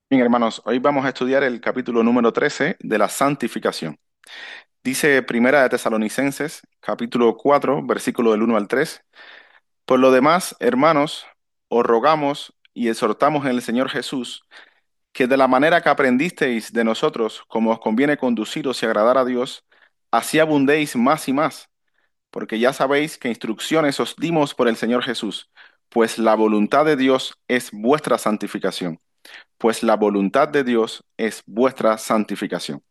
Bien, hermanos, hoy vamos a estudiar el capítulo número 13 de la santificación. Dice Primera de Tesalonicenses, capítulo 4, versículo del 1 al 3. Por lo demás, hermanos, os rogamos y exhortamos en el Señor Jesús que de la manera que aprendisteis de nosotros, como os conviene conduciros y agradar a Dios, así abundéis más y más, porque ya sabéis que instrucciones os dimos por el Señor Jesús, pues la voluntad de Dios es vuestra santificación, pues la voluntad de Dios es vuestra santificación.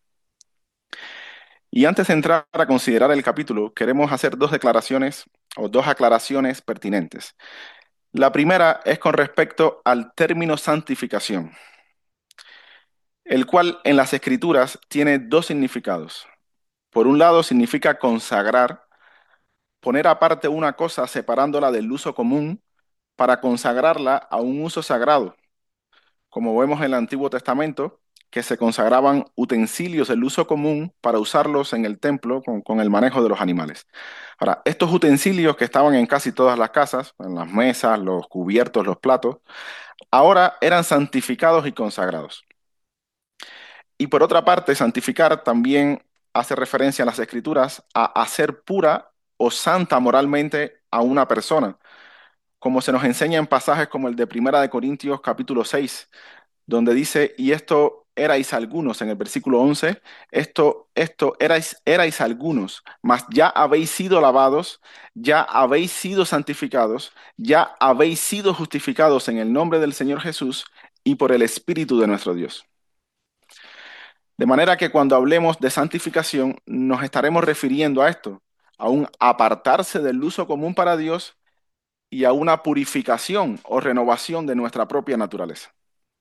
Y antes de entrar a considerar el capítulo, queremos hacer dos declaraciones o dos aclaraciones pertinentes. La primera es con respecto al término santificación, el cual en las Escrituras tiene dos significados. Por un lado, significa consagrar, poner aparte una cosa separándola del uso común para consagrarla a un uso sagrado, como vemos en el Antiguo Testamento, que se consagraban utensilios del uso común para usarlos en el templo con el manejo de los animales. Ahora, estos utensilios que estaban en casi todas las casas, en las mesas, los cubiertos, los platos, ahora eran santificados y consagrados. Y por otra parte, santificar también hace referencia en las Escrituras a hacer pura o santa moralmente a una persona, como se nos enseña en pasajes como el de Primera de Corintios capítulo 6, donde dice, y esto erais algunos, en el versículo 11, esto erais algunos, mas ya habéis sido lavados, ya habéis sido santificados, ya habéis sido justificados en el nombre del Señor Jesús y por el Espíritu de nuestro Dios. De manera que cuando hablemos de santificación, nos estaremos refiriendo a esto, a un apartarse del uso común para Dios y a una purificación o renovación de nuestra propia naturaleza.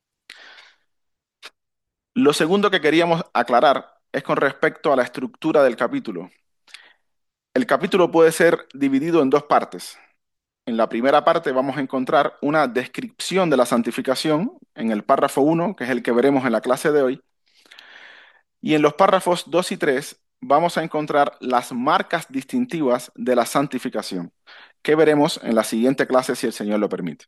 Lo segundo que queríamos aclarar es con respecto a la estructura del capítulo. El capítulo puede ser dividido en dos partes. En la primera parte vamos a encontrar una descripción de la santificación en el párrafo 1, que es el que veremos en la clase de hoy, y en los párrafos 2 y 3 vamos a encontrar las marcas distintivas de la santificación, que veremos en la siguiente clase si el Señor lo permite.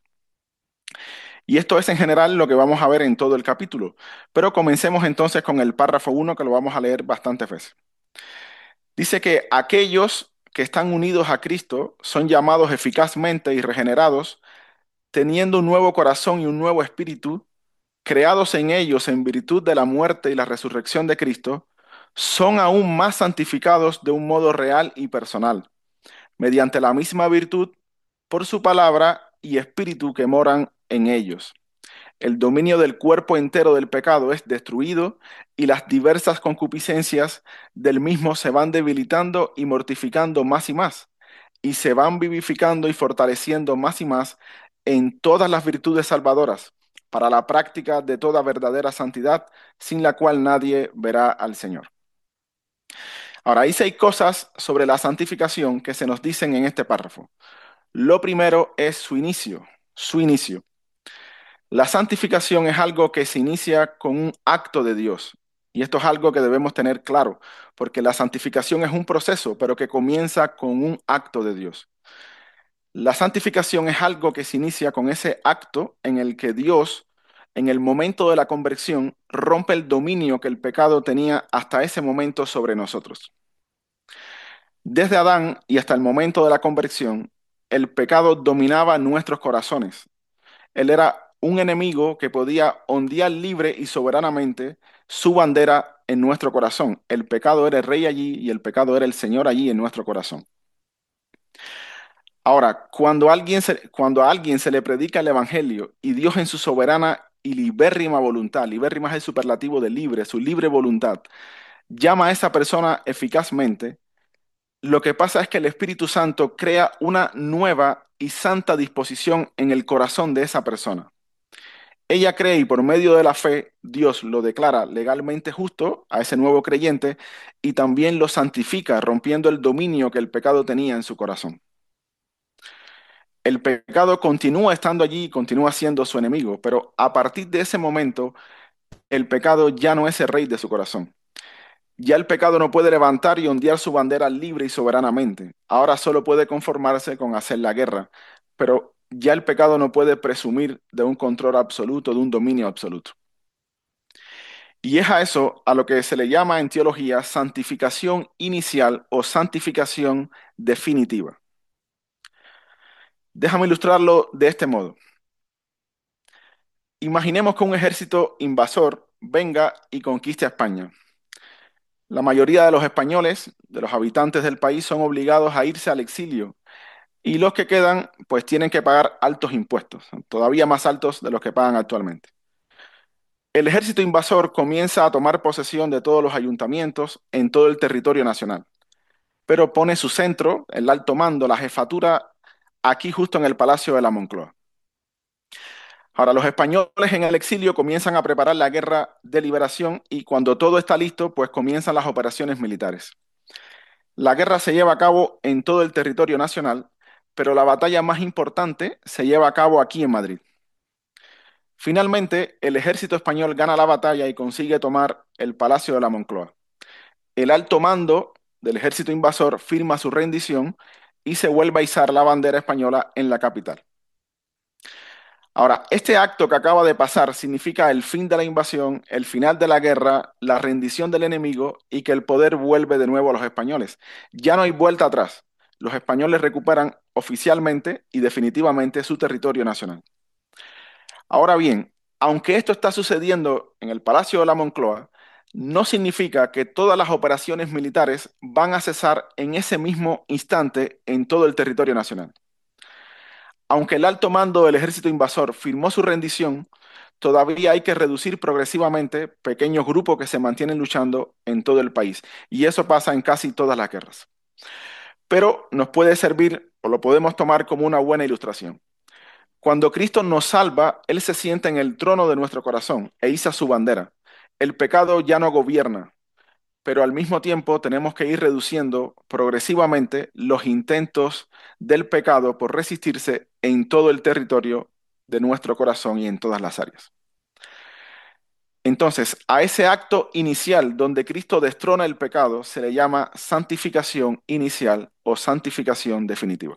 Y esto es en general lo que vamos a ver en todo el capítulo, pero comencemos entonces con el párrafo 1 que lo vamos a leer bastantes veces. Dice que aquellos que están unidos a Cristo son llamados eficazmente y regenerados, teniendo un nuevo corazón y un nuevo espíritu, creados en ellos en virtud de la muerte y la resurrección de Cristo, son aún más santificados de un modo real y personal, mediante la misma virtud, por su palabra y espíritu que moran en ellos. El dominio del cuerpo entero del pecado es destruido y las diversas concupiscencias del mismo se van debilitando y mortificando más y más, y se van vivificando y fortaleciendo más y más en todas las virtudes salvadoras, para la práctica de toda verdadera santidad, sin la cual nadie verá al Señor. Ahora, hay seis cosas sobre la santificación que se nos dicen en este párrafo. Lo primero es su inicio, su inicio. La santificación es algo que se inicia con un acto de Dios. Y esto es algo que debemos tener claro, porque la santificación es un proceso, pero que comienza con un acto de Dios. La santificación es algo que se inicia con ese acto en el que Dios, en el momento de la conversión, rompe el dominio que el pecado tenía hasta ese momento sobre nosotros. Desde Adán y hasta el momento de la conversión, el pecado dominaba nuestros corazones. Él era un enemigo que podía ondear libre y soberanamente su bandera en nuestro corazón. El pecado era el rey allí y el pecado era el Señor allí en nuestro corazón. Ahora, cuando a alguien se le predica el Evangelio y Dios en su soberana y libérrima voluntad, libérrima es el superlativo de libre, su libre voluntad, llama a esa persona eficazmente, lo que pasa es que el Espíritu Santo crea una nueva y santa disposición en el corazón de esa persona. Ella cree y por medio de la fe Dios lo declara legalmente justo a ese nuevo creyente y también lo santifica, rompiendo el dominio que el pecado tenía en su corazón. El pecado continúa estando allí y continúa siendo su enemigo, pero a partir de ese momento el pecado ya no es el rey de su corazón. Ya el pecado no puede levantar y ondear su bandera libre y soberanamente. Ahora solo puede conformarse con hacer la guerra, pero ya el pecado no puede presumir de un control absoluto, de un dominio absoluto. Y es a eso a lo que se le llama en teología santificación inicial o santificación definitiva. Déjame ilustrarlo de este modo. Imaginemos que un ejército invasor venga y conquiste a España. La mayoría de los españoles, de los habitantes del país, son obligados a irse al exilio y los que quedan pues tienen que pagar altos impuestos, todavía más altos de los que pagan actualmente. El ejército invasor comienza a tomar posesión de todos los ayuntamientos en todo el territorio nacional, pero pone su centro, el alto mando, la jefatura, aquí justo en el Palacio de la Moncloa. Ahora, los españoles en el exilio comienzan a preparar la guerra de liberación y cuando todo está listo, pues comienzan las operaciones militares. La guerra se lleva a cabo en todo el territorio nacional, pero la batalla más importante se lleva a cabo aquí en Madrid. Finalmente, el ejército español gana la batalla y consigue tomar el Palacio de la Moncloa. El alto mando del ejército invasor firma su rendición y se vuelve a izar la bandera española en la capital. Ahora, este acto que acaba de pasar significa el fin de la invasión, el final de la guerra, la rendición del enemigo y que el poder vuelve de nuevo a los españoles. Ya no hay vuelta atrás. Los españoles recuperan oficialmente y definitivamente su territorio nacional. Ahora bien, aunque esto está sucediendo en el Palacio de la Moncloa, no significa que todas las operaciones militares van a cesar en ese mismo instante en todo el territorio nacional. Aunque el alto mando del ejército invasor firmó su rendición, todavía hay que reducir progresivamente pequeños grupos que se mantienen luchando en todo el país. Y eso pasa en casi todas las guerras. Pero nos puede servir o lo podemos tomar como una buena ilustración. Cuando Cristo nos salva, Él se sienta en el trono de nuestro corazón e iza su bandera. El pecado ya no gobierna, pero al mismo tiempo tenemos que ir reduciendo progresivamente los intentos del pecado por resistirse en todo el territorio de nuestro corazón y en todas las áreas. Entonces, a ese acto inicial donde Cristo destrona el pecado se le llama santificación inicial o santificación definitiva.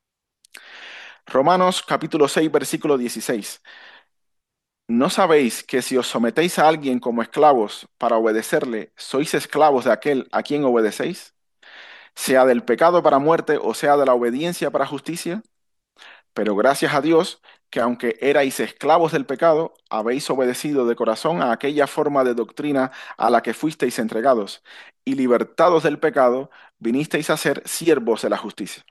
Romanos capítulo 6, versículo 16. ¿No sabéis que si os sometéis a alguien como esclavos para obedecerle, sois esclavos de aquel a quien obedecéis? Sea del pecado para muerte o sea de la obediencia para justicia. Pero gracias a Dios que aunque erais esclavos del pecado, habéis obedecido de corazón a aquella forma de doctrina a la que fuisteis entregados, y libertados del pecado, vinisteis a ser siervos de la justicia.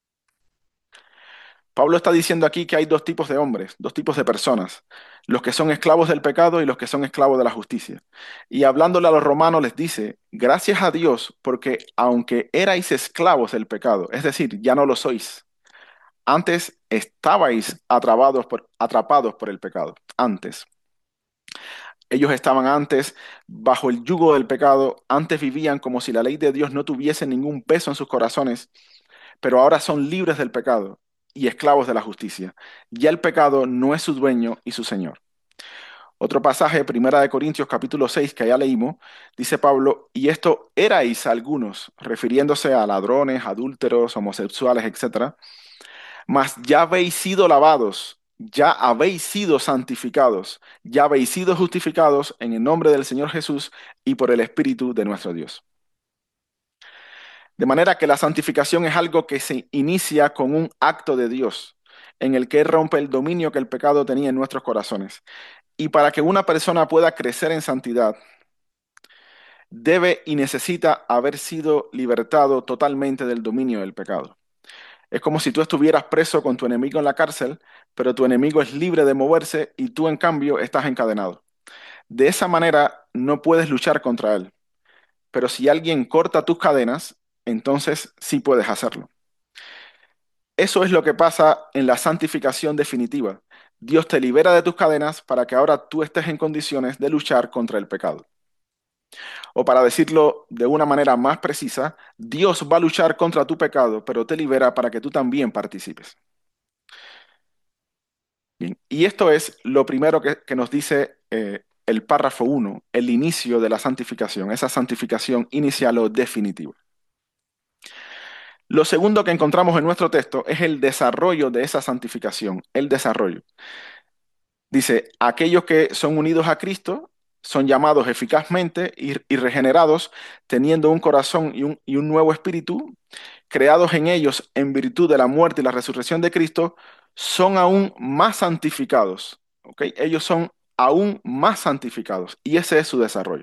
Pablo está diciendo aquí que hay dos tipos de hombres, dos tipos de personas, los que son esclavos del pecado y los que son esclavos de la justicia. Y hablándole a los romanos les dice, gracias a Dios porque aunque erais esclavos del pecado, es decir, ya no lo sois, antes estabais atrapados por el pecado, antes. Ellos estaban antes bajo el yugo del pecado, antes vivían como si la ley de Dios no tuviese ningún peso en sus corazones, pero ahora son libres del pecado y esclavos de la justicia. Ya el pecado no es su dueño y su señor. Otro pasaje, Primera de Corintios capítulo 6, que ya leímos, dice Pablo, y esto erais algunos, refiriéndose a ladrones, adúlteros, homosexuales, etcétera, mas ya habéis sido lavados, ya habéis sido santificados, ya habéis sido justificados en el nombre del Señor Jesús y por el Espíritu de nuestro Dios. De manera que la santificación es algo que se inicia con un acto de Dios, en el que Él rompe el dominio que el pecado tenía en nuestros corazones. Y para que una persona pueda crecer en santidad, debe y necesita haber sido libertado totalmente del dominio del pecado. Es como si tú estuvieras preso con tu enemigo en la cárcel, pero tu enemigo es libre de moverse y tú en cambio estás encadenado. De esa manera no puedes luchar contra él. Pero si alguien corta tus cadenas, entonces sí puedes hacerlo. Eso es lo que pasa en la santificación definitiva. Dios te libera de tus cadenas para que ahora tú estés en condiciones de luchar contra el pecado. O para decirlo de una manera más precisa, Dios va a luchar contra tu pecado, pero te libera para que tú también participes. Bien, y esto es lo primero que nos dice el párrafo uno, el inicio de la santificación, esa santificación inicial o definitiva. Lo segundo que encontramos en nuestro texto es el desarrollo de esa santificación, el desarrollo. Dice, aquellos que son unidos a Cristo, son llamados eficazmente y regenerados, teniendo un corazón y un nuevo espíritu, creados en ellos en virtud de la muerte y la resurrección de Cristo, son aún más santificados. ¿Ok? Ellos son aún más santificados y ese es su desarrollo.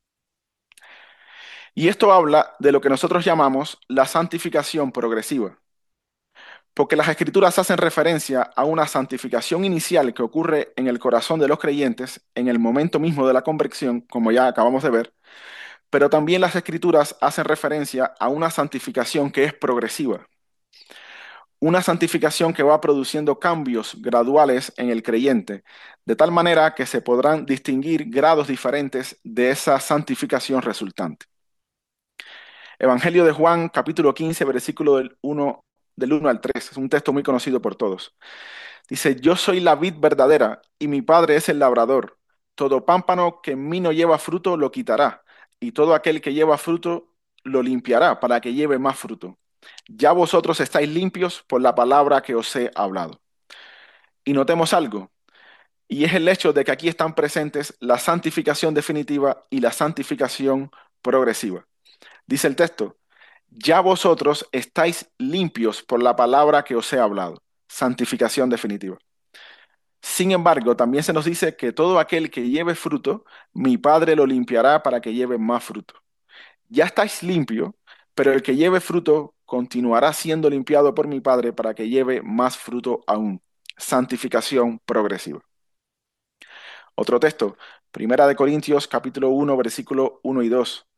Y esto habla de lo que nosotros llamamos la santificación progresiva, porque las escrituras hacen referencia a una santificación inicial que ocurre en el corazón de los creyentes en el momento mismo de la conversión, como ya acabamos de ver, pero también las escrituras hacen referencia a una santificación que es progresiva, una santificación que va produciendo cambios graduales en el creyente, de tal manera que se podrán distinguir grados diferentes de esa santificación resultante. Evangelio de Juan, capítulo 15, versículo del uno al 3. Es un texto muy conocido por todos. Dice, yo soy la vid verdadera y mi padre es el labrador. Todo pámpano que en mí no lleva fruto lo quitará, y todo aquel que lleva fruto lo limpiará para que lleve más fruto. Ya vosotros estáis limpios por la palabra que os he hablado. Y notemos algo, y es el hecho de que aquí están presentes la santificación definitiva y la santificación progresiva. Dice el texto, ya vosotros estáis limpios por la palabra que os he hablado. Santificación definitiva. Sin embargo, también se nos dice que todo aquel que lleve fruto, mi Padre lo limpiará para que lleve más fruto. Ya estáis limpio, pero el que lleve fruto continuará siendo limpiado por mi Padre para que lleve más fruto aún. Santificación progresiva. Otro texto, Primera de Corintios capítulo 1, versículo 1 y 2.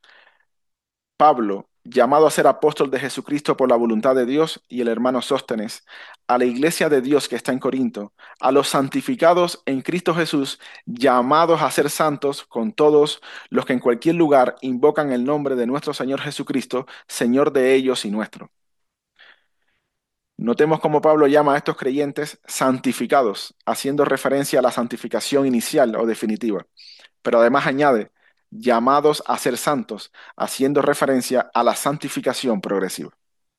Pablo, llamado a ser apóstol de Jesucristo por la voluntad de Dios, y el hermano Sóstenes, a la iglesia de Dios que está en Corinto, a los santificados en Cristo Jesús, llamados a ser santos con todos los que en cualquier lugar invocan el nombre de nuestro Señor Jesucristo, Señor de ellos y nuestro. Notemos cómo Pablo llama a estos creyentes santificados, haciendo referencia a la santificación inicial o definitiva. Pero además añade, llamados a ser santos, haciendo referencia a la santificación progresiva.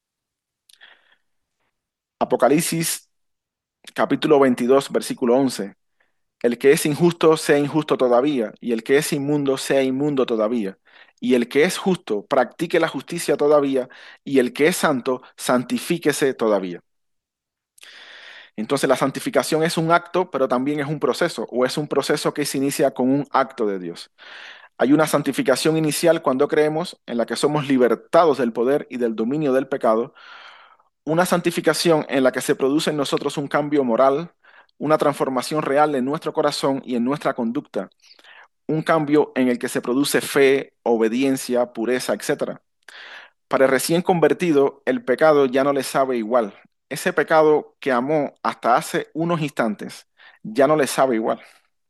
Apocalipsis capítulo 22, versículo 11. El que es injusto sea injusto todavía, y el que es inmundo sea inmundo todavía. Y el que es justo practique la justicia todavía, y el que es santo santifíquese todavía. Entonces la santificación es un acto, pero también es un proceso, o es un proceso que se inicia con un acto de Dios. Hay una santificación inicial cuando creemos en la que somos libertados del poder y del dominio del pecado, una santificación en la que se produce en nosotros un cambio moral, una transformación real en nuestro corazón y en nuestra conducta, un cambio en el que se produce fe, obediencia, pureza, etcétera. Para el recién convertido, el pecado ya no le sabe igual. Ese pecado que amó hasta hace unos instantes ya no le sabe igual.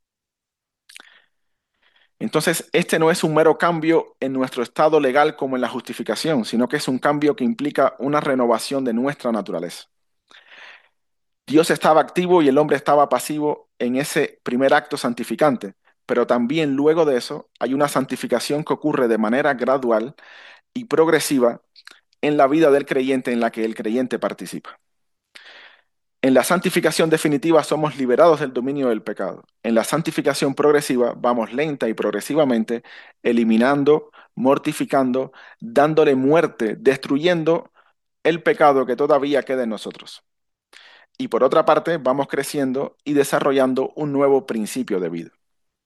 Entonces, este no es un mero cambio en nuestro estado legal como en la justificación, sino que es un cambio que implica una renovación de nuestra naturaleza. Dios estaba activo y el hombre estaba pasivo en ese primer acto santificante, pero también luego de eso hay una santificación que ocurre de manera gradual y progresiva en la vida del creyente en la que el creyente participa. En la santificación definitiva somos liberados del dominio del pecado. En la santificación progresiva vamos lenta y progresivamente eliminando, mortificando, dándole muerte, destruyendo el pecado que todavía queda en nosotros. Y por otra parte, vamos creciendo y desarrollando un nuevo principio de vida.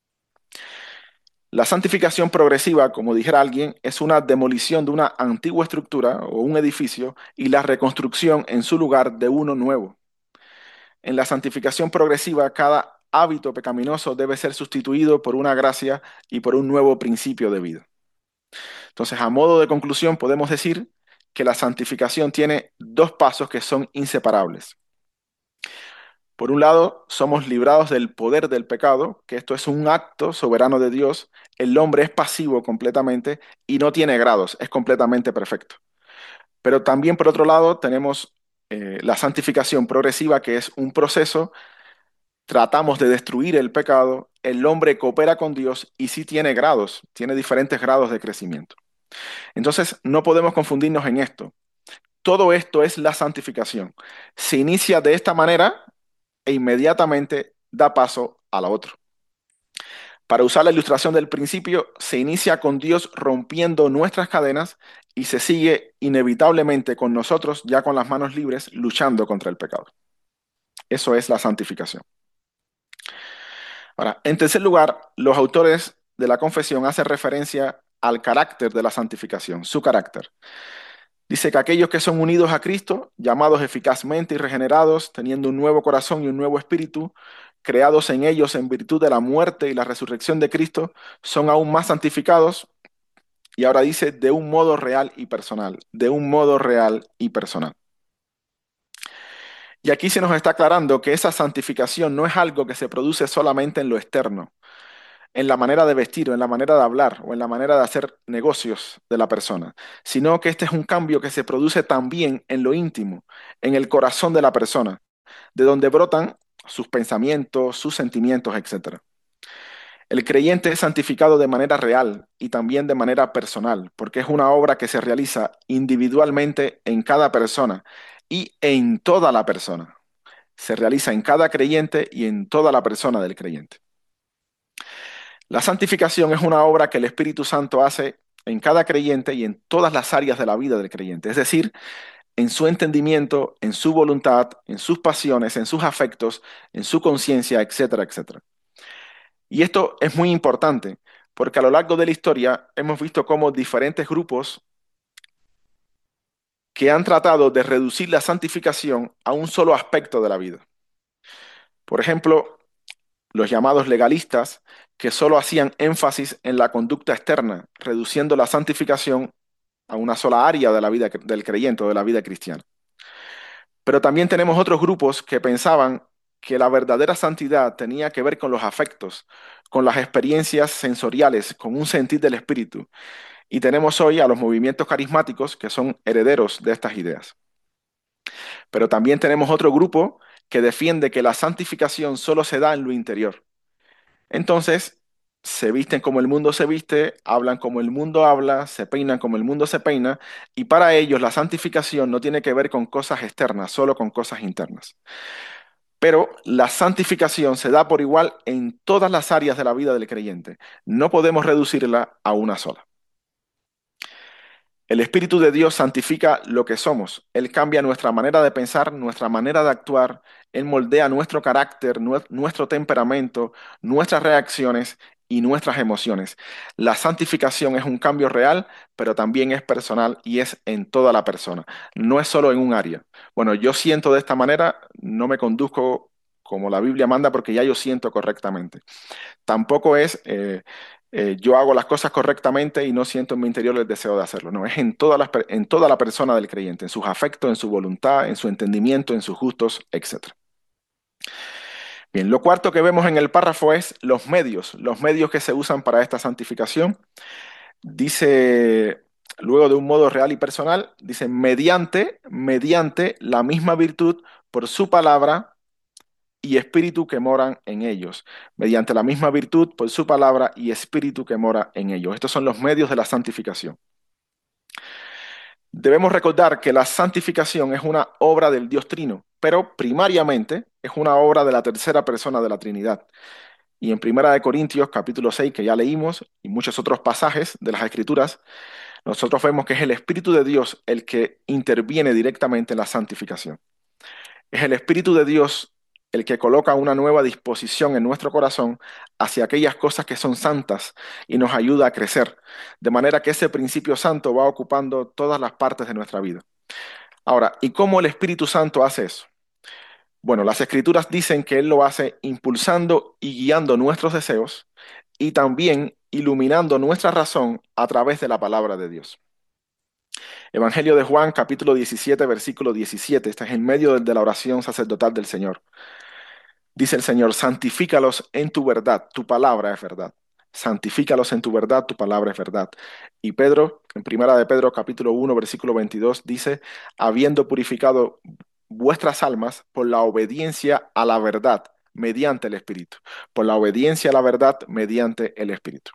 La santificación progresiva, como dijera alguien, es una demolición de una antigua estructura o un edificio y la reconstrucción en su lugar de uno nuevo. En la santificación progresiva, cada hábito pecaminoso debe ser sustituido por una gracia y por un nuevo principio de vida. Entonces, a modo de conclusión, podemos decir que la santificación tiene dos pasos que son inseparables. Por un lado, somos librados del poder del pecado, que esto es un acto soberano de Dios. El hombre es pasivo completamente y no tiene grados, es completamente perfecto. Pero también, por otro lado, tenemos la santificación progresiva, que es un proceso. Tratamos de destruir el pecado, el hombre coopera con Dios y sí tiene grados, tiene diferentes grados de crecimiento. Entonces, no podemos confundirnos en esto. Todo esto es la santificación. Se inicia de esta manera e inmediatamente da paso a la otra. Para usar la ilustración del principio, se inicia con Dios rompiendo nuestras cadenas y se sigue inevitablemente con nosotros ya con las manos libres luchando contra el pecado. Eso es la santificación. Ahora, en tercer lugar, los autores de la confesión hacen referencia al carácter de la santificación, su carácter. Dice que aquellos que son unidos a Cristo, llamados eficazmente y regenerados, teniendo un nuevo corazón y un nuevo espíritu, creados en ellos en virtud de la muerte y la resurrección de Cristo, son aún más santificados. Y ahora dice de un modo real y personal, de un modo real y personal. Y aquí se nos está aclarando que esa santificación no es algo que se produce solamente en lo externo, en la manera de vestir o en la manera de hablar o en la manera de hacer negocios de la persona, sino que este es un cambio que se produce también en lo íntimo, en el corazón de la persona, de donde brotan sus pensamientos, sus sentimientos, etcétera. El creyente es santificado de manera real y también de manera personal, porque es una obra que se realiza individualmente en cada persona y en toda la persona. Se realiza en cada creyente y en toda la persona del creyente. La santificación es una obra que el Espíritu Santo hace en cada creyente y en todas las áreas de la vida del creyente, es decir, en su entendimiento, en su voluntad, en sus pasiones, en sus afectos, en su conciencia, etcétera, etcétera. Y esto es muy importante porque a lo largo de la historia hemos visto cómo diferentes grupos que han tratado de reducir la santificación a un solo aspecto de la vida. Por ejemplo, los llamados legalistas, que solo hacían énfasis en la conducta externa, reduciendo la santificación a una sola área de la vida del creyente o de la vida cristiana. Pero también tenemos otros grupos que pensaban que la verdadera santidad tenía que ver con los afectos, con las experiencias sensoriales, con un sentir del espíritu. Y tenemos hoy a los movimientos carismáticos que son herederos de estas ideas. Pero también tenemos otro grupo que defiende que la santificación solo se da en lo interior. Entonces, se visten como el mundo se viste, hablan como el mundo habla, se peinan como el mundo se peina, y para ellos la santificación no tiene que ver con cosas externas, solo con cosas internas. Pero la santificación se da por igual en todas las áreas de la vida del creyente. No podemos reducirla a una sola. El Espíritu de Dios santifica lo que somos. Él cambia nuestra manera de pensar, nuestra manera de actuar. Él moldea nuestro carácter, nuestro temperamento, nuestras reacciones y nuestras emociones. La santificación es un cambio real, pero también es personal y es en toda la persona. No es solo en un área. Bueno, yo siento de esta manera, no me conduzco como la Biblia manda porque ya yo siento correctamente. Tampoco es yo hago las cosas correctamente y no siento en mi interior el deseo de hacerlo. No, es en toda la persona del creyente, en sus afectos, en su voluntad, en su entendimiento, en sus gustos, etcétera. Bien, lo cuarto que vemos en el párrafo es los medios que se usan para esta santificación. Dice, luego de un modo real y personal, dice, mediante la misma virtud por su palabra y espíritu que moran en ellos, mediante la misma virtud por su palabra y espíritu que mora en ellos. Estos son los medios de la santificación. Debemos recordar que la santificación es una obra del Dios Trino, pero primariamente es una obra de la tercera persona de la Trinidad. Y en Primera de Corintios, capítulo 6, que ya leímos, y muchos otros pasajes de las Escrituras, nosotros vemos que es el Espíritu de Dios el que interviene directamente en la santificación. Es el Espíritu de Dios el que coloca una nueva disposición en nuestro corazón hacia aquellas cosas que son santas y nos ayuda a crecer, de manera que ese principio santo va ocupando todas las partes de nuestra vida. Ahora, ¿y cómo el Espíritu Santo hace eso? Bueno, las Escrituras dicen que Él lo hace impulsando y guiando nuestros deseos y también iluminando nuestra razón a través de la palabra de Dios. Evangelio de Juan, capítulo 17, versículo 17. Este es en medio de la oración sacerdotal del Señor. Dice el Señor, santifícalos en tu verdad, tu palabra es verdad. Santifícalos en tu verdad, tu palabra es verdad. Y Pedro, en Primera de Pedro, capítulo 1, versículo 22, dice, habiendo purificado vuestras almas por la obediencia a la verdad, mediante el Espíritu. Por la obediencia a la verdad, mediante el Espíritu.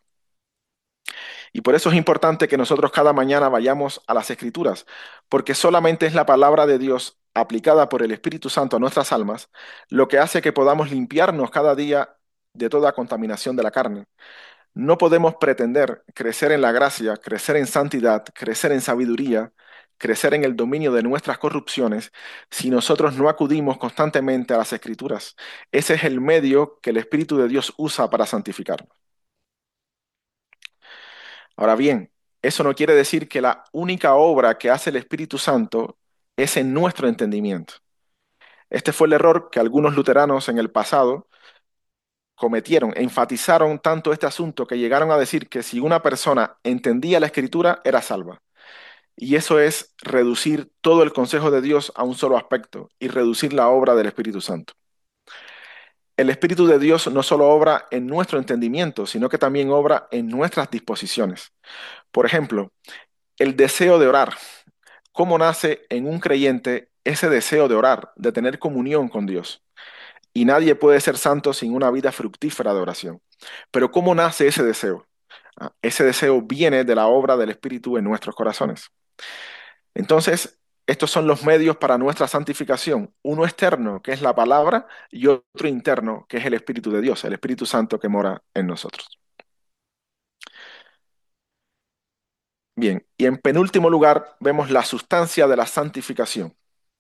Y por eso es importante que nosotros cada mañana vayamos a las Escrituras, porque solamente es la palabra de Dios aplicada por el Espíritu Santo a nuestras almas lo que hace que podamos limpiarnos cada día de toda contaminación de la carne. No podemos pretender crecer en la gracia, crecer en santidad, crecer en sabiduría, crecer en el dominio de nuestras corrupciones si nosotros no acudimos constantemente a las Escrituras. Ese es el medio que el Espíritu de Dios usa para santificarnos. Ahora bien, eso no quiere decir que la única obra que hace el Espíritu Santo es en nuestro entendimiento. Este fue el error que algunos luteranos en el pasado cometieron, enfatizaron tanto este asunto que llegaron a decir que si una persona entendía la Escritura, era salva. Y eso es reducir todo el consejo de Dios a un solo aspecto y reducir la obra del Espíritu Santo. El Espíritu de Dios no solo obra en nuestro entendimiento, sino que también obra en nuestras disposiciones. Por ejemplo, el deseo de orar. ¿Cómo nace en un creyente ese deseo de orar, de tener comunión con Dios? Y nadie puede ser santo sin una vida fructífera de oración. Pero ¿cómo nace ese deseo? Ese deseo viene de la obra del Espíritu en nuestros corazones. Entonces, estos son los medios para nuestra santificación. Uno externo, que es la palabra, y otro interno, que es el Espíritu de Dios, el Espíritu Santo que mora en nosotros. Bien, y en penúltimo lugar vemos la sustancia de la santificación.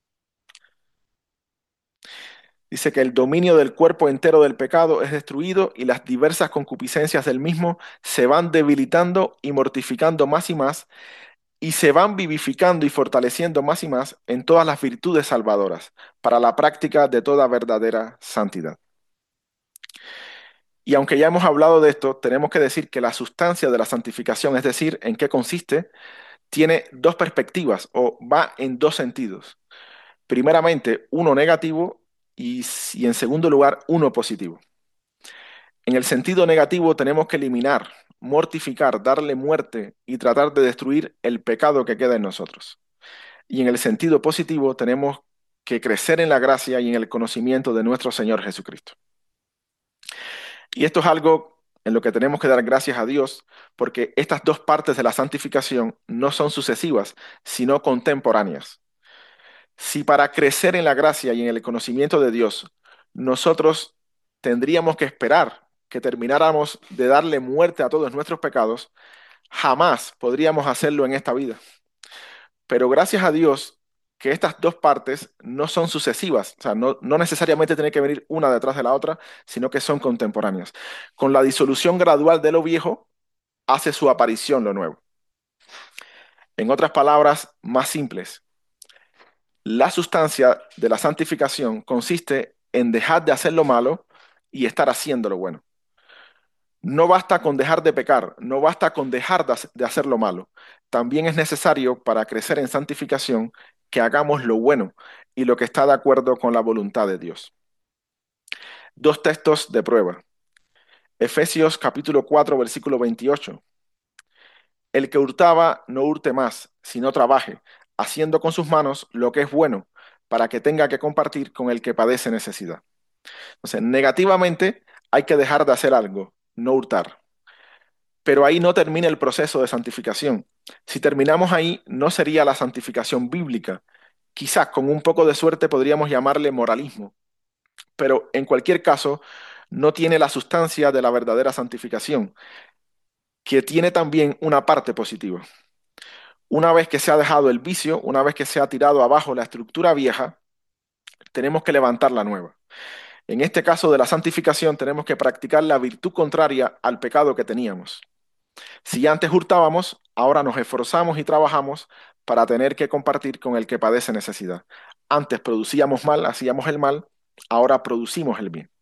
Dice que el dominio del cuerpo entero del pecado es destruido y las diversas concupiscencias del mismo se van debilitando y mortificando más y se van vivificando y fortaleciendo más y más en todas las virtudes salvadoras para la práctica de toda verdadera santidad. Y aunque ya hemos hablado de esto, tenemos que decir que la sustancia de la santificación, es decir, en qué consiste, tiene dos perspectivas o va en dos sentidos. Primeramente, uno negativo y en segundo lugar, uno positivo. En el sentido negativo tenemos que eliminar, mortificar, darle muerte y tratar de destruir el pecado que queda en nosotros. Y en el sentido positivo tenemos que crecer en la gracia y en el conocimiento de nuestro Señor Jesucristo. Y esto es algo en lo que tenemos que dar gracias a Dios, porque estas dos partes de la santificación no son sucesivas, sino contemporáneas. Si para crecer en la gracia y en el conocimiento de Dios, nosotros tendríamos que esperar que termináramos de darle muerte a todos nuestros pecados, jamás podríamos hacerlo en esta vida. Pero gracias a Dios que estas dos partes no son sucesivas, o sea, no necesariamente tiene que venir una detrás de la otra, sino que son contemporáneas. Con la disolución gradual de lo viejo, hace su aparición lo nuevo. En otras palabras más simples, la sustancia de la santificación consiste en dejar de hacer lo malo y estar haciendo lo bueno. No basta con dejar de pecar, no basta con dejar de hacer lo malo. También es necesario para crecer en santificación que hagamos lo bueno y lo que está de acuerdo con la voluntad de Dios. Dos textos de prueba. Efesios capítulo 4, versículo 28. El que hurtaba, no hurte más, sino trabaje, haciendo con sus manos lo que es bueno, para que tenga que compartir con el que padece necesidad. Entonces, negativamente hay que dejar de hacer algo, no hurtar. Pero ahí no termina el proceso de santificación. Si terminamos ahí, no sería la santificación bíblica. Quizás con un poco de suerte podríamos llamarle moralismo, pero en cualquier caso no tiene la sustancia de la verdadera santificación, que tiene también una parte positiva. Una vez que se ha dejado el vicio, una vez que se ha tirado abajo la estructura vieja, tenemos que levantar la nueva. En este caso de la santificación tenemos que practicar la virtud contraria al pecado que teníamos. Si antes hurtábamos, ahora nos esforzamos y trabajamos para tener que compartir con el que padece necesidad. Antes producíamos mal, hacíamos el mal, ahora producimos el bien.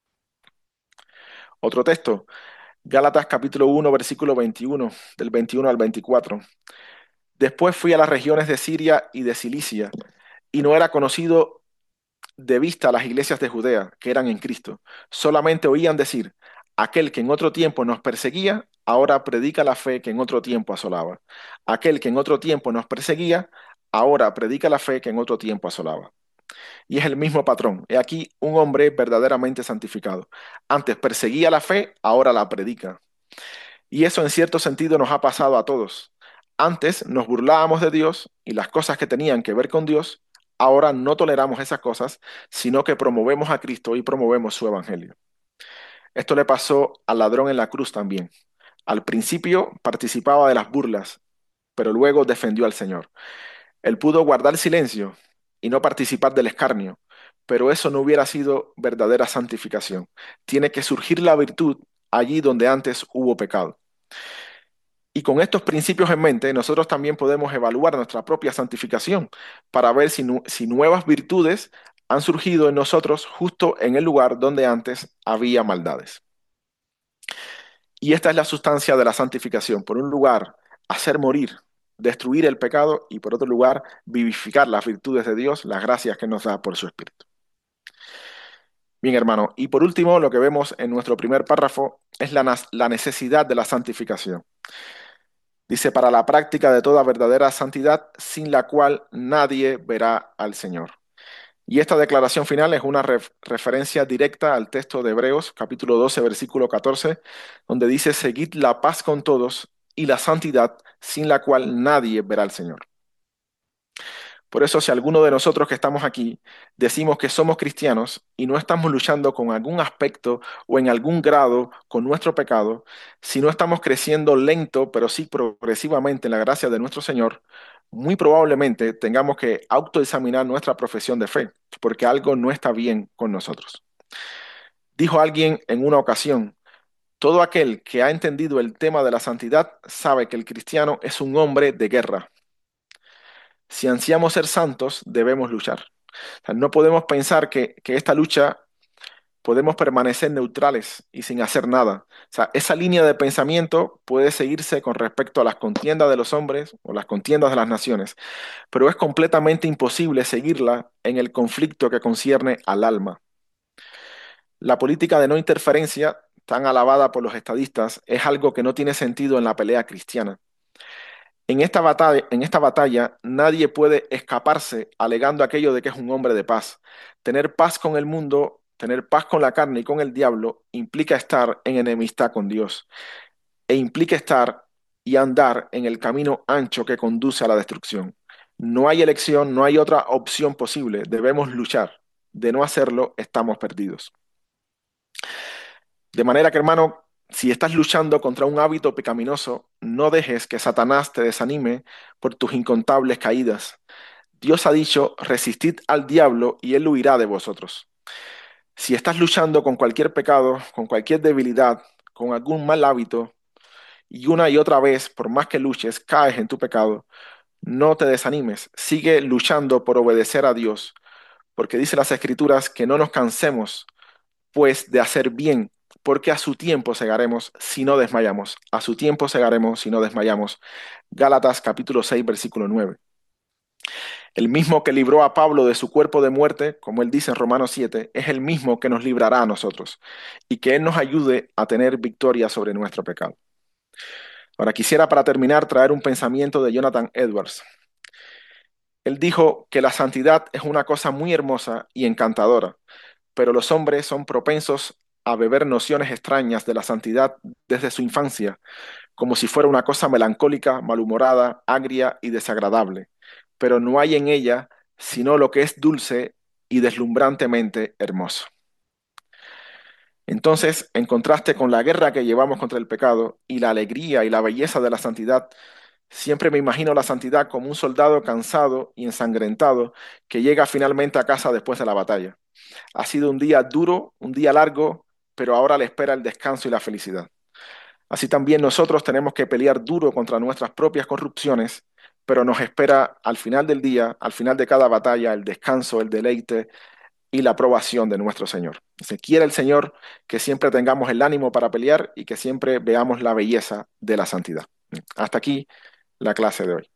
Otro texto, Gálatas capítulo 1, versículo 21, del 21 al 24. Después fui a las regiones de Siria y de Cilicia, y no era conocido de vista las iglesias de Judea que eran en Cristo. Solamente oían decir, aquel que en otro tiempo nos perseguía, ahora predica la fe que en otro tiempo asolaba. Aquel que en otro tiempo nos perseguía, ahora predica la fe que en otro tiempo asolaba. Y es el mismo patrón. He aquí un hombre verdaderamente santificado. Antes perseguía la fe, ahora la predica. Y eso en cierto sentido nos ha pasado a todos. Antes nos burlábamos de Dios y las cosas que tenían que ver con Dios. Ahora no toleramos esas cosas, sino que promovemos a Cristo y promovemos su evangelio. Esto le pasó al ladrón en la cruz también. Al principio participaba de las burlas, pero luego defendió al Señor. Él pudo guardar silencio y no participar del escarnio, pero eso no hubiera sido verdadera santificación. Tiene que surgir la virtud allí donde antes hubo pecado. Y con estos principios en mente, nosotros también podemos evaluar nuestra propia santificación para ver si nuevas virtudes han surgido en nosotros justo en el lugar donde antes había maldades. Y esta es la sustancia de la santificación. Por un lugar, hacer morir, destruir el pecado y por otro lugar, vivificar las virtudes de Dios, las gracias que nos da por su Espíritu. Bien, hermano. Y por último, lo que vemos en nuestro primer párrafo es la necesidad de la santificación. Dice, para la práctica de toda verdadera santidad, sin la cual nadie verá al Señor. Y esta declaración final es una referencia directa al texto de Hebreos, capítulo 12, versículo 14, donde dice, seguid la paz con todos y la santidad, sin la cual nadie verá al Señor. Por eso, si alguno de nosotros que estamos aquí decimos que somos cristianos y no estamos luchando con algún aspecto o en algún grado con nuestro pecado, si no estamos creciendo lento, pero sí progresivamente en la gracia de nuestro Señor, muy probablemente tengamos que autoexaminar nuestra profesión de fe, porque algo no está bien con nosotros. Dijo alguien en una ocasión, todo aquel que ha entendido el tema de la santidad sabe que el cristiano es un hombre de guerra. Si ansiamos ser santos, debemos luchar. O sea, no podemos pensar que esta lucha podemos permanecer neutrales y sin hacer nada. O sea, esa línea de pensamiento puede seguirse con respecto a las contiendas de los hombres o las contiendas de las naciones, pero es completamente imposible seguirla en el conflicto que concierne al alma. La política de no interferencia, tan alabada por los estadistas, es algo que no tiene sentido en la pelea cristiana. En esta batalla, nadie puede escaparse alegando aquello de que es un hombre de paz. Tener paz con el mundo, tener paz con la carne y con el diablo implica estar en enemistad con Dios e implica estar y andar en el camino ancho que conduce a la destrucción. No hay elección, no hay otra opción posible. Debemos luchar. De no hacerlo, estamos perdidos. De manera que, hermano, si estás luchando contra un hábito pecaminoso, no dejes que Satanás te desanime por tus incontables caídas. Dios ha dicho, resistid al diablo y él huirá de vosotros. Si estás luchando con cualquier pecado, con cualquier debilidad, con algún mal hábito, y una y otra vez, por más que luches, caes en tu pecado, no te desanimes. Sigue luchando por obedecer a Dios, porque dice las Escrituras que no nos cansemos pues de hacer bien, porque a su tiempo segaremos si no desmayamos. A su tiempo segaremos si no desmayamos. Gálatas capítulo 6, versículo 9. El mismo que libró a Pablo de su cuerpo de muerte, como él dice en Romanos 7, es el mismo que nos librará a nosotros y que él nos ayude a tener victoria sobre nuestro pecado. Ahora quisiera para terminar traer un pensamiento de Jonathan Edwards. Él dijo que la santidad es una cosa muy hermosa y encantadora, pero los hombres son propensos a beber nociones extrañas de la santidad desde su infancia, como si fuera una cosa melancólica, malhumorada, agria y desagradable, pero no hay en ella sino lo que es dulce y deslumbrantemente hermoso. Entonces, en contraste con la guerra que llevamos contra el pecado y la alegría y la belleza de la santidad, siempre me imagino la santidad como un soldado cansado y ensangrentado que llega finalmente a casa después de la batalla. Ha sido un día duro, un día largo, pero ahora le espera el descanso y la felicidad. Así también nosotros tenemos que pelear duro contra nuestras propias corrupciones, pero nos espera al final del día, al final de cada batalla, el descanso, el deleite y la aprobación de nuestro Señor. Se quiere el Señor que siempre tengamos el ánimo para pelear y que siempre veamos la belleza de la santidad. Hasta aquí la clase de hoy.